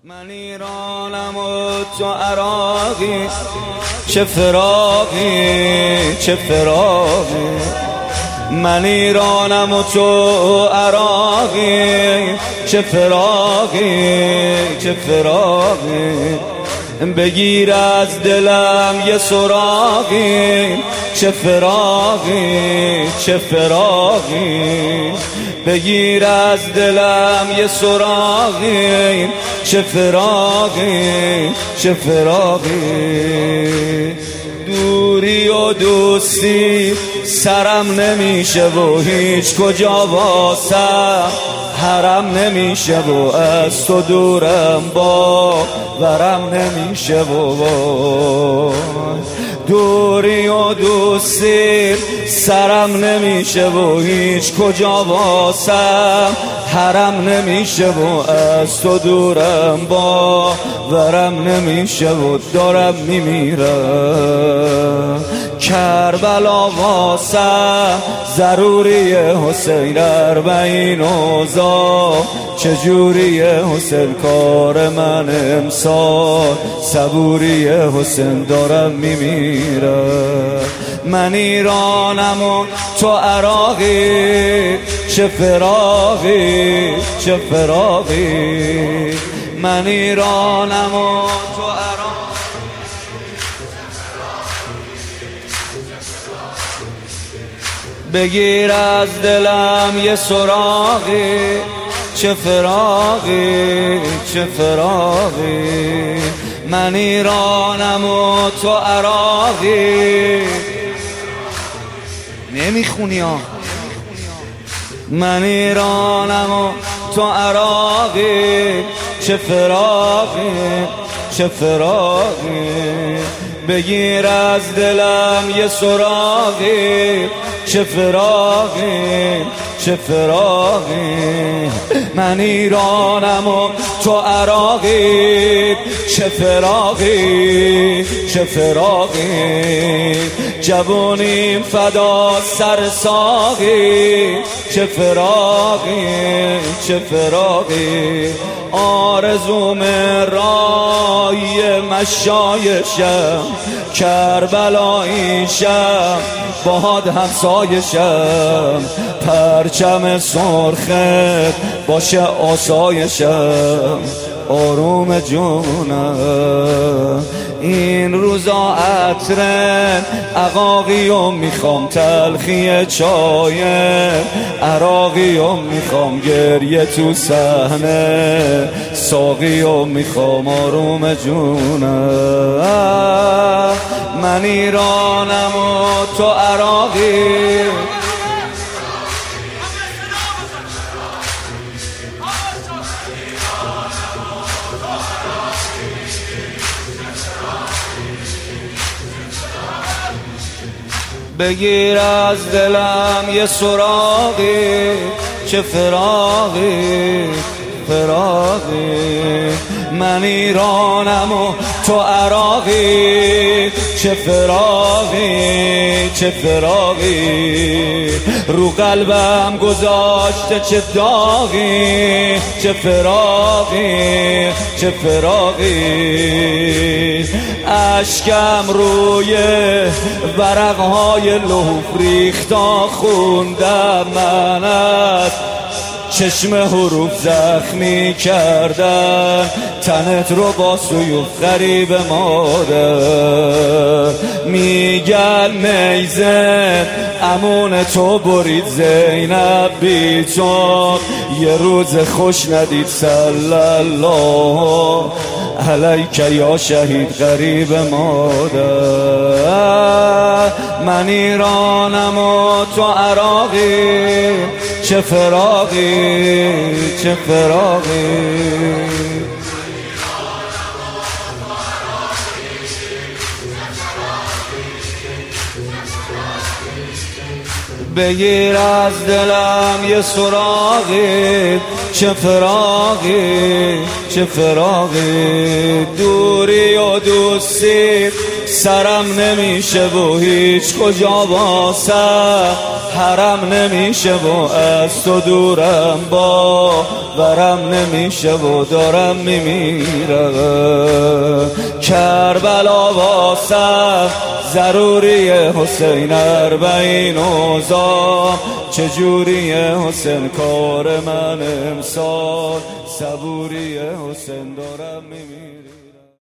من ایرانم و تو عراقی، چه فراقی چه فراقی. من ایرانم و تو عراقی، چه فراقی چه فراقی. بگیر از دلم یه سراغی، چه فراقی چه فراقی. بگیر از دلم یه سراغی، چه فراقی چه فراقی. دوری و دوستی سرم نمیشه و هیچ کجا واسم حرم نمیشه و از تو دورم باورم نمیشه و دوری و دوستی سرم نمیشه و هیچ کجا واسم حرم نمیشه و از تو دورم باورم نمیشه و دارم میمیرم. کربلا واسم ضروریه حسین، اربعین اوضاع چجوریه حسین، کار من امسال صبوریه حسین، دارم میمیرم. من ایرانم و تو عراقی، چه فراقی چه فراقی. من ایرانم و تو عراقی، بگیر از دلم یه سراغی، چه فراقی چه فراقی. من ایرانم و تو عراقی. نمیخونی ها. من ایرانم و تو عراقی، چه فراقی چه فراقی. بگیر از دلم یه سراغی، چه فراقی چه فراقی. من ایرانم و تو عراقی، چه فراقی چه فراقی. جوونیم فدا سر ساقی، چه فراقی چه فراقی. آرزوم رای مشایشم، کربلاییشم باد همسایشم. پرچم سرخت باشه آسایشم، آروم جونم. این روزا عطرن عقاقی و میخوام، تلخی چای عراقی و میخوام، گریه تو صحنه ساقی و میخوام، آروم جونم. من ایرانم و تو عراقی. بگیر از دلم یه سراغی، چه فراقی فراقی. من ایرانم و تو عراقی، چه فراقی چه فراقی. رو قلبم گذاشته چه داغی، چه فراقی چه فراقی. اشکم روی ورقهای لوح ریختا، خوندم من از چشم حروف زخمی کردن، تنت رو با سیوف غریب مادر. میگن نیزن امون تو برید زینب بی تو، یه روز خوش ندید صلی الله علیک یا شهید غریب مادر. من ایرانم و تو عراقی، چه فراقی چه فراقی. بگیر از دلم یه سراغی، چه فراقی چه فراقی، دوری و دوستی سرم نمیشه و هیچ کجا واسه حرم نمیشه و از تو دورم باورم نمیشه و دارم میمیرم. کربلا واسه ضروریه حسین، اربعین اوزام چجوریه حسین، کار من امسال صبوریه حسین، دارم میمیرم.